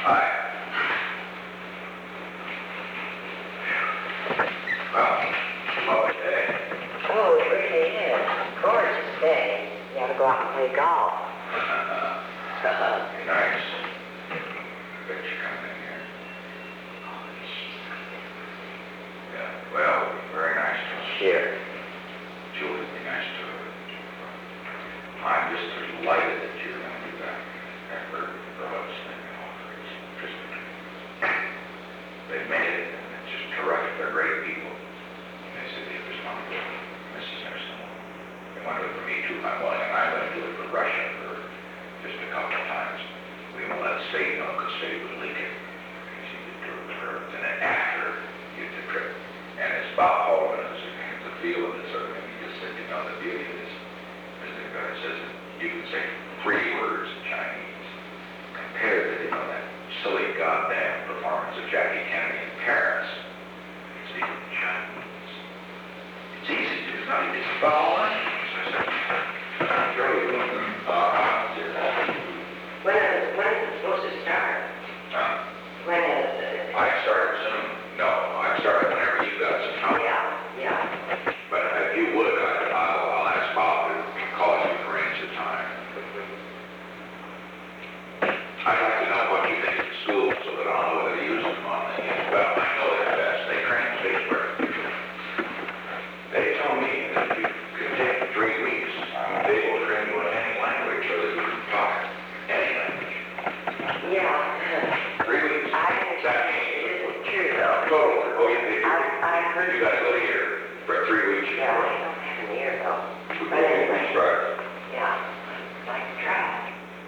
Hi. Well, lovely day. Oh, it really is. Gorgeous day. You ought to go out and play golf. Nice. Bet you coming in here. Yeah, well, very nice to us. Sure. Julie, be nice to her. I'm just delighted that you're going to be back after the hub's thing and all. It's just, they've made it, and it's just terrific. They're great people. They said they just want to go to Mrs. Nixon. They want to do it for me too. I'm willing, and I'm going to do it for Russia for just a couple of times. We won't let State know because State would leak it. She did do it for her. And then after you did the trip. And it's Bob Hollman, it's a feel of this, or maybe just said, you know, the beauty of this. It says you can say 3 words in Chinese compared to, you know, that silly goddamn performance of Jackie Kennedy in Paris. Speaking in Chinese. It's easy to do. It's not easy to follow on. So I said, Charlie, When is it supposed to start? When is it? I started soon. No, I started whenever you got some time. Yeah. But if you would, I'll ask Bob to call you and arrange the time. I'd like to know what you think of the school so that I'll know whether to use them on the, well, I know they're best. They train Pittsburgh. They told me that if you could take 3 weeks, they will train you in any language so that you can talk any language. Yeah. 3 weeks. That means It isn't true, though. totally. Oh, yeah, they do. I heard. You got to go here for 3 weeks. Yeah, I don't have an ear, though. We But anyway. Right. Yeah. I'd like to try.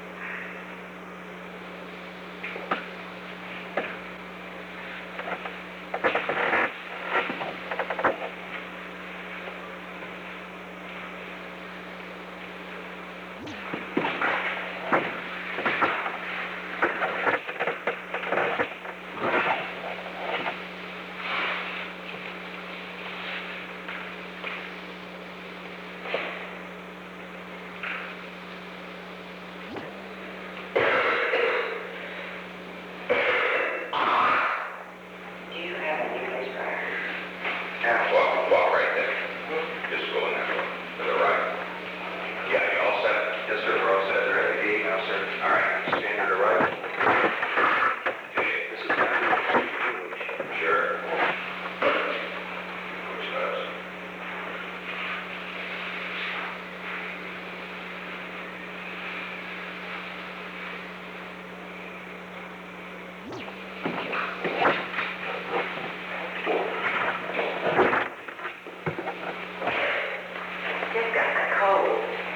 Do you have any place where? Yeah, walk right there. Just go in that door to the right. Yeah, you all set? Yes, sir. We're all set. They're at the gate now, sir. All right. Stand to the right. Okay, this is sure. Push those. Just got the cold.